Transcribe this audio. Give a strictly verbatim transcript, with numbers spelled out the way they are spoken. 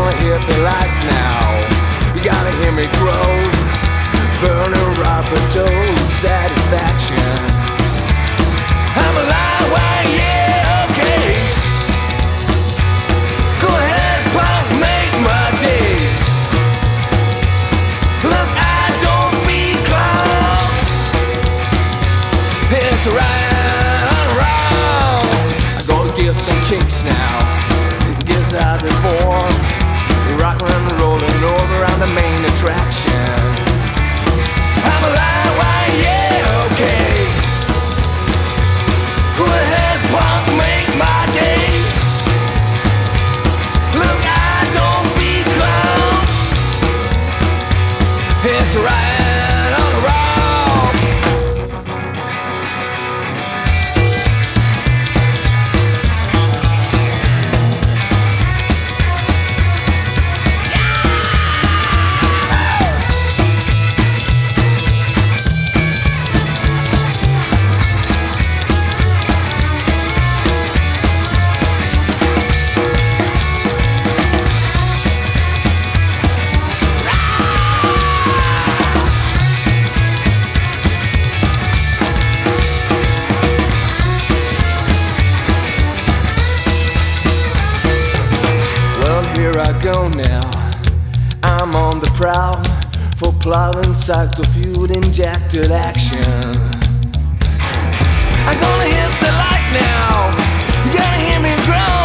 gonna hit the lights now. You gotta hear me grow, burning rubber total satisfaction. I'm alive, why yeah, okay. Go ahead, punk, make my day. Look, I don't beat clowns. It's right on around. I'm gonna get some kicks now. Gets out the form, rockin' and rolling over on the main attraction. I'm alive, why yeah, okay. Go ahead, punk, make my day. Look, I don't beat clowns. It's right on the road. Here I go now, I'm on the prowl for plotting psycho-fuel injected action. I'm gonna hit the light now, you gotta hear me groan.